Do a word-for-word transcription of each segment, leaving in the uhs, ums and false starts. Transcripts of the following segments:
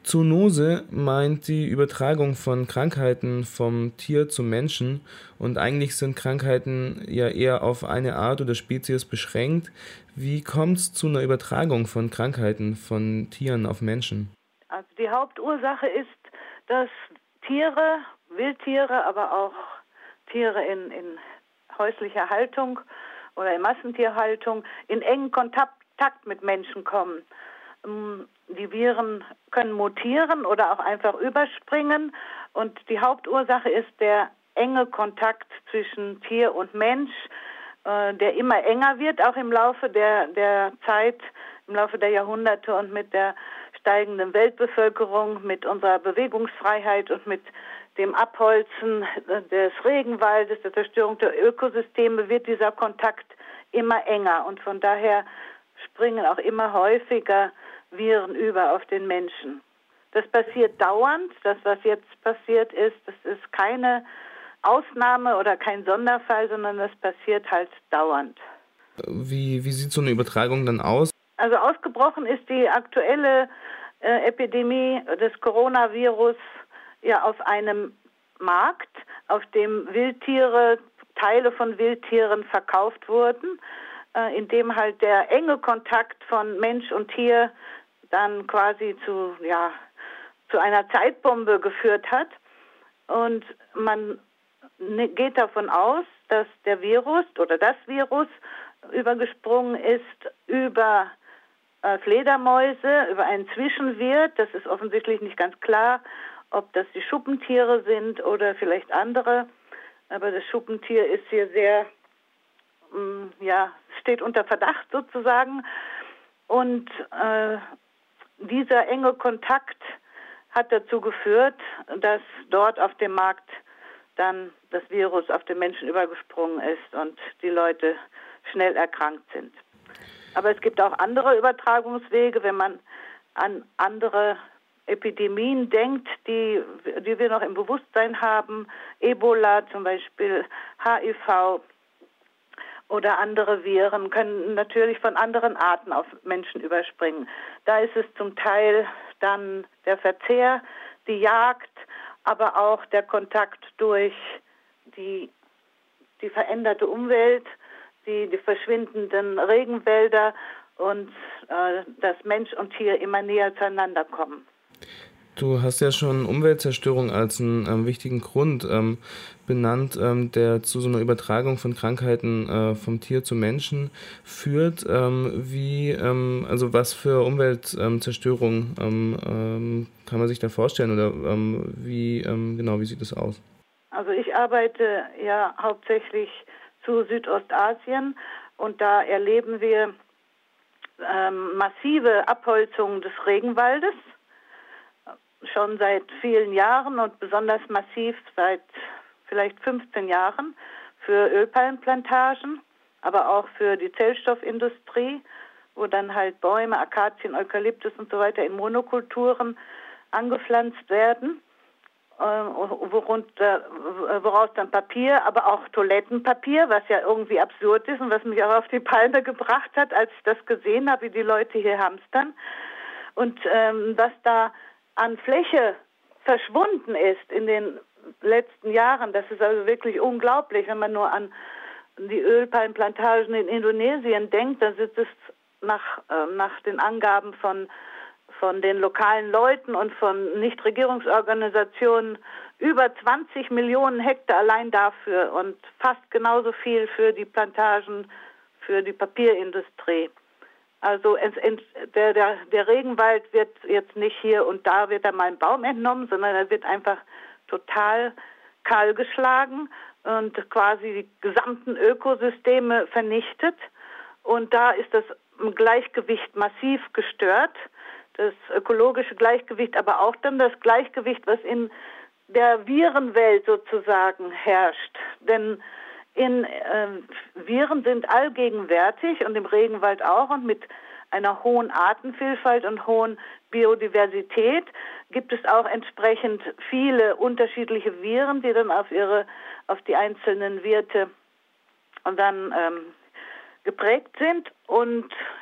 Zoonose meint die Übertragung von Krankheiten vom Tier zum Menschen und eigentlich sind Krankheiten ja eher auf eine Art oder Spezies beschränkt. Wie kommt es zu einer Übertragung von Krankheiten von Tieren auf Menschen? Also die Hauptursache ist, dass Tiere, Wildtiere, aber auch Tiere in, in häuslicher Haltung oder in Massentierhaltung in engen Kontakt mit Menschen kommen. Die Viren können mutieren oder auch einfach überspringen und die Hauptursache ist der enge Kontakt zwischen Tier und Mensch, der immer enger wird, auch im Laufe der, der Zeit, im Laufe der Jahrhunderte und mit der steigenden Weltbevölkerung, mit unserer Bewegungsfreiheit und mit dem Abholzen des Regenwaldes, der Zerstörung der Ökosysteme wird dieser Kontakt immer enger und von daher springen auch immer häufiger Viren über auf den Menschen. Das passiert dauernd. Das, was jetzt passiert ist, das ist keine Ausnahme oder kein Sonderfall, sondern das passiert halt dauernd. Wie, wie sieht so eine Übertragung dann aus? Also ausgebrochen ist die aktuelle äh, Epidemie des Coronavirus ja auf einem Markt, auf dem Wildtiere, Teile von Wildtieren verkauft wurden, äh, in dem halt der enge Kontakt von Mensch und Tier dann quasi zu, ja, zu einer Zeitbombe geführt hat. Und man geht davon aus, dass der Virus oder das Virus übergesprungen ist über äh, Fledermäuse, über einen Zwischenwirt. Das ist offensichtlich nicht ganz klar, ob das die Schuppentiere sind oder vielleicht andere. Aber das Schuppentier ist hier sehr, mh, ja, steht unter Verdacht sozusagen. Und äh, dieser enge Kontakt hat dazu geführt, dass dort auf dem Markt dann das Virus auf den Menschen übergesprungen ist und die Leute schnell erkrankt sind. Aber es gibt auch andere Übertragungswege, wenn man an andere Epidemien denkt, die, die wir noch im Bewusstsein haben, Ebola zum Beispiel, H I V oder andere Viren können natürlich von anderen Arten auf Menschen überspringen. Da ist es zum Teil dann der Verzehr, die Jagd, aber auch der Kontakt durch die, die veränderte Umwelt, die, die verschwindenden Regenwälder und äh, dass Mensch und Tier immer näher zueinander kommen. Du hast ja schon Umweltzerstörung als einen ähm, wichtigen Grund ähm, benannt, ähm, der zu so einer Übertragung von Krankheiten äh, vom Tier zum Menschen führt. Ähm, wie, ähm, also was für Umweltzerstörung ähm, ähm, kann man sich da vorstellen oder ähm, wie ähm, genau wie sieht es aus? Also ich arbeite ja hauptsächlich zu Südostasien und da erleben wir ähm, massive Abholzung des Regenwaldes. Schon seit vielen Jahren und besonders massiv seit vielleicht fünfzehn Jahren für Ölpalmenplantagen, aber auch für die Zellstoffindustrie, wo dann halt Bäume, Akazien, Eukalyptus und so weiter in Monokulturen angepflanzt werden, woraus dann Papier, aber auch Toilettenpapier, was ja irgendwie absurd ist und was mich auch auf die Palme gebracht hat, als ich das gesehen habe, wie die Leute hier hamstern. Und ähm, was da an Fläche verschwunden ist in den letzten Jahren. Das ist also wirklich unglaublich, wenn man nur an die Ölpalmenplantagen in Indonesien denkt. Da sind es nach, äh, nach den Angaben von, von den lokalen Leuten und von Nichtregierungsorganisationen über zwanzig Millionen Hektar allein dafür und fast genauso viel für die Plantagen, für die Papierindustrie. Also es, der, der, der Regenwald wird jetzt nicht hier und da wird da mal ein Baum entnommen, sondern er wird einfach total kahl geschlagen und quasi die gesamten Ökosysteme vernichtet. Und da ist das Gleichgewicht massiv gestört, das ökologische Gleichgewicht, aber auch dann das Gleichgewicht, was in der Virenwelt sozusagen herrscht. Denn In, äh, Viren sind allgegenwärtig und im Regenwald auch und mit einer hohen Artenvielfalt und hohen Biodiversität gibt es auch entsprechend viele unterschiedliche Viren, die dann auf ihre, auf die einzelnen Wirte und dann ähm, geprägt sind und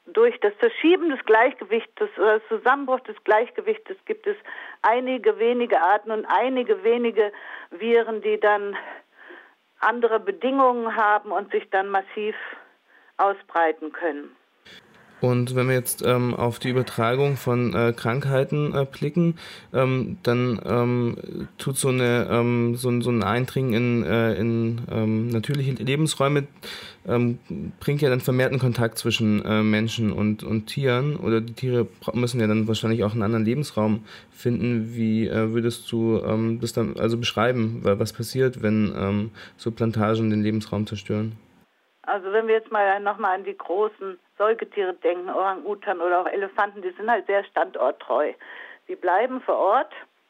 durch das Verschieben des Gleichgewichtes oder das Zusammenbruch des Gleichgewichtes gibt es einige wenige Arten und einige wenige Viren, die dann andere Bedingungen haben und sich dann massiv ausbreiten können. Und wenn wir jetzt ähm, auf die Übertragung von äh, Krankheiten äh, blicken, ähm, dann ähm, tut so, eine, ähm, so, ein, so ein Eindringen in, äh, in ähm, natürliche Lebensräume, ähm, bringt ja dann vermehrten Kontakt zwischen äh, Menschen und, und Tieren. Oder die Tiere müssen ja dann wahrscheinlich auch einen anderen Lebensraum finden. Wie äh, würdest du ähm, das dann also beschreiben, was passiert, wenn ähm, so Plantagen den Lebensraum zerstören? Also wenn wir jetzt mal nochmal an die großen Säugetiere denken, Orang-Utan oder auch Elefanten, die sind halt sehr standorttreu. Die bleiben vor Ort.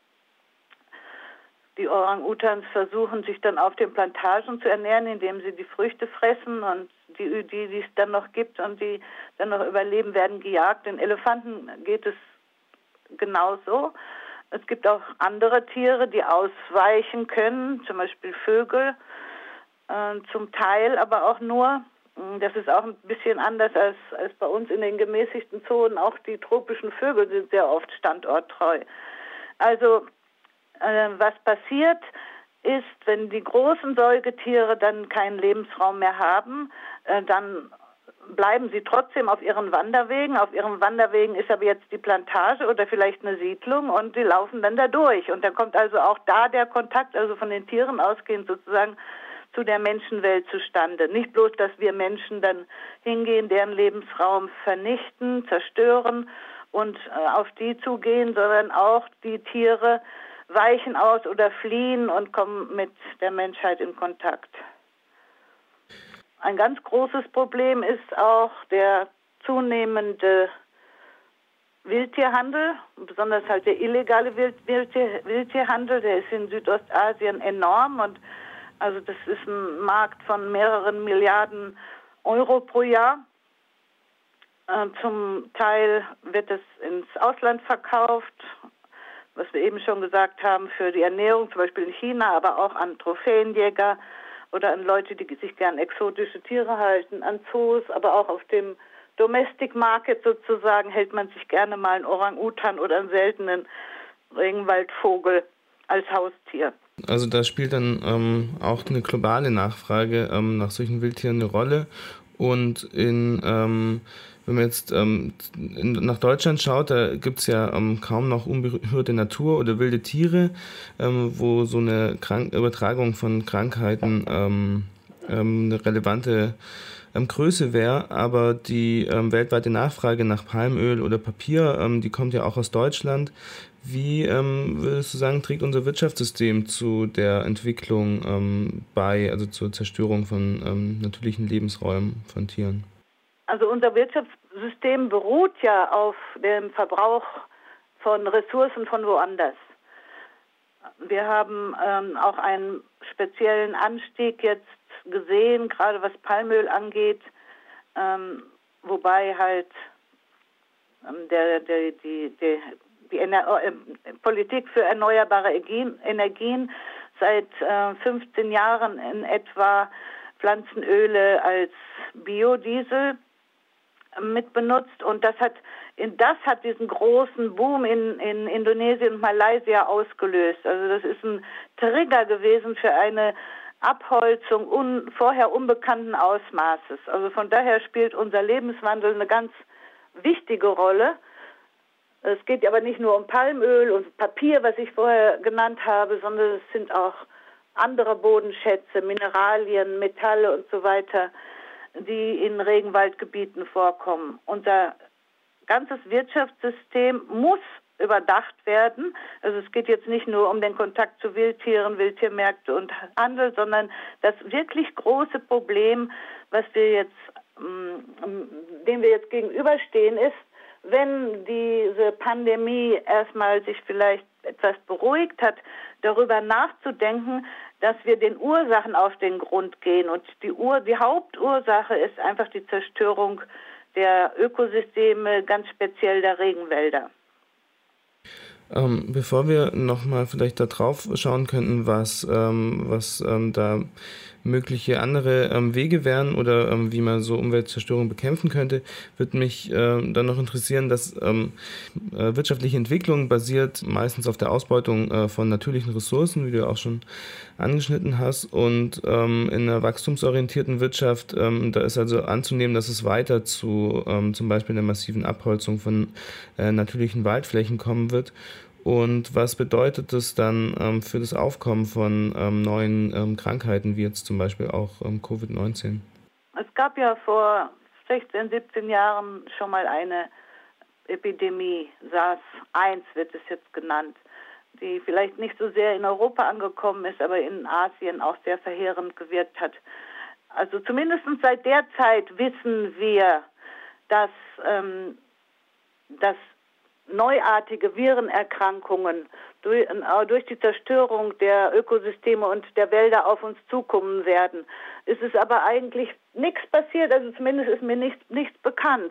Die Orang-Utans versuchen sich dann auf den Plantagen zu ernähren, indem sie die Früchte fressen und die, die, die es dann noch gibt und die dann noch überleben, werden gejagt. Den Elefanten geht es genauso. Es gibt auch andere Tiere, die ausweichen können, zum Beispiel Vögel. Zum Teil aber auch nur, das ist auch ein bisschen anders als, als bei uns in den gemäßigten Zonen, auch die tropischen Vögel sind sehr oft standorttreu. Also äh, was passiert ist, wenn die großen Säugetiere dann keinen Lebensraum mehr haben, äh, dann bleiben sie trotzdem auf ihren Wanderwegen. Auf ihren Wanderwegen ist aber jetzt die Plantage oder vielleicht eine Siedlung und die laufen dann da durch. Und dann kommt also auch da der Kontakt, also von den Tieren ausgehend sozusagen, zu der Menschenwelt zustande. Nicht bloß, dass wir Menschen dann hingehen, deren Lebensraum vernichten, zerstören und äh, auf die zugehen, sondern auch die Tiere weichen aus oder fliehen und kommen mit der Menschheit in Kontakt. Ein ganz großes Problem ist auch der zunehmende Wildtierhandel, besonders halt der illegale Wild Wildtier Wildtierhandel, der ist in Südostasien enorm und also das ist ein Markt von mehreren Milliarden Euro pro Jahr. Äh, zum Teil wird es ins Ausland verkauft, was wir eben schon gesagt haben, für die Ernährung, zum Beispiel in China, aber auch an Trophäenjäger oder an Leute, die sich gern exotische Tiere halten, an Zoos, aber auch auf dem Domestic Market sozusagen hält man sich gerne mal einen Orang-Utan oder einen seltenen Regenwaldvogel als Haustier. Also da spielt dann ähm, auch eine globale Nachfrage ähm, nach solchen Wildtieren eine Rolle. Und in, ähm, wenn man jetzt ähm, in, nach Deutschland schaut, da gibt es ja ähm, kaum noch unberührte Natur oder wilde Tiere, ähm, wo so eine Krank- Übertragung von Krankheiten ähm, ähm, eine relevante ähm, Größe wäre. Aber die ähm, weltweite Nachfrage nach Palmöl oder Papier, ähm, die kommt ja auch aus Deutschland. Wie ähm, würdest du sagen, trägt unser Wirtschaftssystem zu der Entwicklung ähm, bei, also zur Zerstörung von ähm, natürlichen Lebensräumen von Tieren? Also unser Wirtschaftssystem beruht ja auf dem Verbrauch von Ressourcen von woanders. Wir haben ähm, auch einen speziellen Anstieg jetzt gesehen, gerade was Palmöl angeht, ähm, wobei halt ähm, der, der, die, die die Ener- äh, Politik für erneuerbare Energien seit äh, fünfzehn Jahren in etwa Pflanzenöle als Biodiesel mit benutzt und das hat in das hat diesen großen Boom in, in Indonesien und Malaysia ausgelöst. Also das ist ein Trigger gewesen für eine Abholzung un, vorher unbekannten Ausmaßes. Also von daher spielt unser Lebenswandel eine ganz wichtige Rolle. Es geht aber nicht nur um Palmöl und Papier, was ich vorher genannt habe, sondern es sind auch andere Bodenschätze, Mineralien, Metalle und so weiter, die in Regenwaldgebieten vorkommen. Unser ganzes Wirtschaftssystem muss überdacht werden. Also es geht jetzt nicht nur um den Kontakt zu Wildtieren, Wildtiermärkte und Handel, sondern das wirklich große Problem, was wir jetzt, dem wir jetzt gegenüberstehen, ist, wenn diese Pandemie erstmal sich vielleicht etwas beruhigt hat, darüber nachzudenken, dass wir den Ursachen auf den Grund gehen. Und die, Ur- die Hauptursache ist einfach die Zerstörung der Ökosysteme, ganz speziell der Regenwälder. Ähm, bevor wir nochmal vielleicht da drauf schauen könnten, was, ähm, was ähm, da mögliche andere ähm, Wege wären oder ähm, wie man so Umweltzerstörung bekämpfen könnte, würde mich ähm, dann noch interessieren, dass ähm, äh, wirtschaftliche Entwicklung basiert meistens auf der Ausbeutung äh, von natürlichen Ressourcen, wie du auch schon angeschnitten hast. Und ähm, in einer wachstumsorientierten Wirtschaft, ähm, da ist also anzunehmen, dass es weiter zu ähm, zum Beispiel einer massiven Abholzung von äh, natürlichen Waldflächen kommen wird. Und was bedeutet das dann ähm, für das Aufkommen von ähm, neuen ähm, Krankheiten, wie jetzt zum Beispiel auch ähm, Covid neunzehn? Es gab ja vor sechzehn, siebzehn Jahren schon mal eine Epidemie, SARS eins wird es jetzt genannt, die vielleicht nicht so sehr in Europa angekommen ist, aber in Asien auch sehr verheerend gewirkt hat. Also zumindest seit der Zeit wissen wir, dass, ähm, dass neuartige Virenerkrankungen durch, äh, durch die Zerstörung der Ökosysteme und der Wälder auf uns zukommen werden. Es ist aber eigentlich nichts passiert, also zumindest ist mir nicht, nichts bekannt,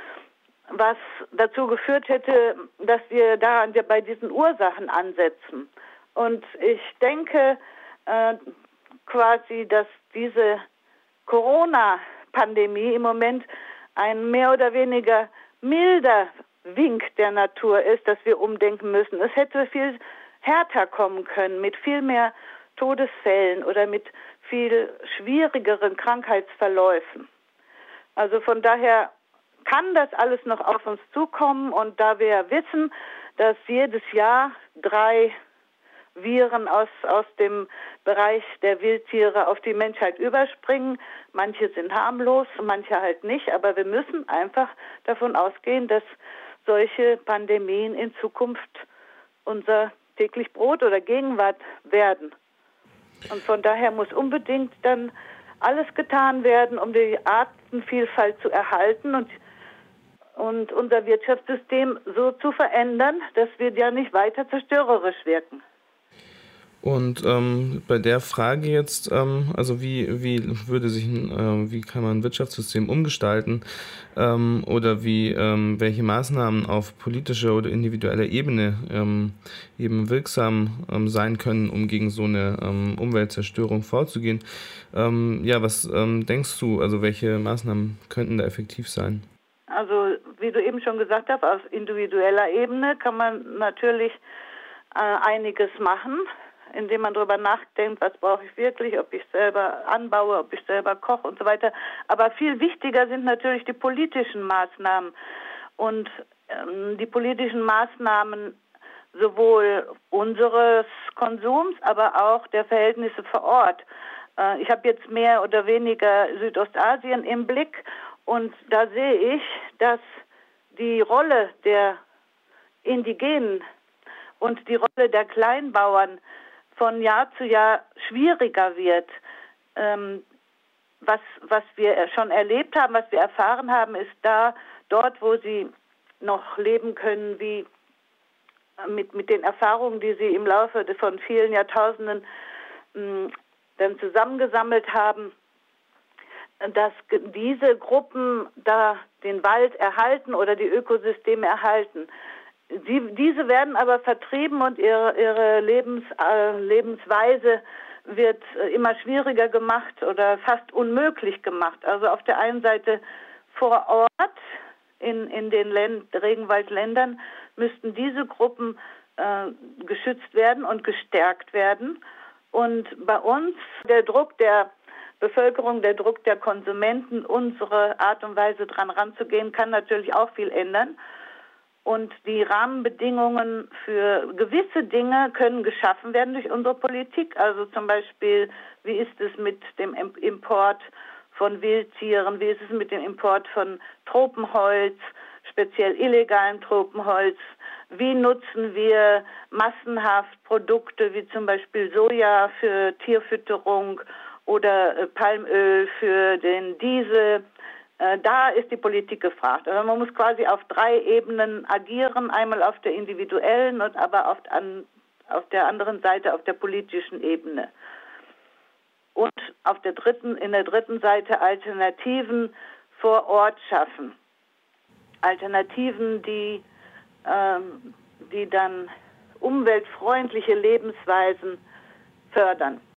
was dazu geführt hätte, dass wir da bei diesen Ursachen ansetzen. Und ich denke äh, quasi, dass diese Corona-Pandemie im Moment ein mehr oder weniger milder Wink der Natur ist, dass wir umdenken müssen. Es hätte viel härter kommen können, mit viel mehr Todesfällen oder mit viel schwierigeren Krankheitsverläufen. Also von daher kann das alles noch auf uns zukommen, und da wir wissen, dass jedes Jahr drei Viren aus, aus dem Bereich der Wildtiere auf die Menschheit überspringen. Manche sind harmlos, manche halt nicht, aber wir müssen einfach davon ausgehen, dass solche Pandemien in Zukunft unser täglich Brot oder Gegenwart werden. Und von daher muss unbedingt dann alles getan werden, um die Artenvielfalt zu erhalten und, und unser Wirtschaftssystem so zu verändern, dass wir ja nicht weiter zerstörerisch wirken. Und ähm, bei der Frage jetzt, ähm, also wie, wie würde sich ein, äh, wie kann man ein Wirtschaftssystem umgestalten ähm, oder wie ähm, welche Maßnahmen auf politischer oder individueller Ebene ähm, eben wirksam ähm, sein können, um gegen so eine ähm, Umweltzerstörung vorzugehen. Ähm, ja, was ähm, denkst du, also welche Maßnahmen könnten da effektiv sein? Also wie du eben schon gesagt hast, auf individueller Ebene kann man natürlich äh, einiges machen, indem man darüber nachdenkt, was brauche ich wirklich, ob ich selber anbaue, ob ich selber koche und so weiter. Aber viel wichtiger sind natürlich die politischen Maßnahmen. Und ähm, die politischen Maßnahmen sowohl unseres Konsums, aber auch der Verhältnisse vor Ort. Äh, ich habe jetzt mehr oder weniger Südostasien im Blick, und da sehe ich, dass die Rolle der Indigenen und die Rolle der Kleinbauern von Jahr zu Jahr schwieriger wird. Ähm, was, was wir schon erlebt haben, was wir erfahren haben, ist da, dort, wo sie noch leben können, wie mit, mit den Erfahrungen, die sie im Laufe von vielen Jahrtausenden mh, dann zusammengesammelt haben, dass diese Gruppen da den Wald erhalten oder die Ökosysteme erhalten. Sie, diese werden aber vertrieben, und ihre, ihre Lebens, äh, Lebensweise wird äh, immer schwieriger gemacht oder fast unmöglich gemacht. Also auf der einen Seite vor Ort in, in den Länd, Regenwaldländern müssten diese Gruppen äh, geschützt werden und gestärkt werden. Und bei uns der Druck der Bevölkerung, der Druck der Konsumenten, unsere Art und Weise dran ranzugehen, kann natürlich auch viel ändern. Und die Rahmenbedingungen für gewisse Dinge können geschaffen werden durch unsere Politik. Also zum Beispiel, wie ist es mit dem Import von Wildtieren, wie ist es mit dem Import von Tropenholz, speziell illegalem Tropenholz, wie nutzen wir massenhaft Produkte wie zum Beispiel Soja für Tierfütterung oder Palmöl für den Diesel. Da ist die Politik gefragt. Also man muss quasi auf drei Ebenen agieren, einmal auf der individuellen und aber auf, an, auf der anderen Seite auf der politischen Ebene. Und auf der dritten, in der dritten Seite Alternativen vor Ort schaffen. Alternativen, die, ähm, die dann umweltfreundliche Lebensweisen fördern.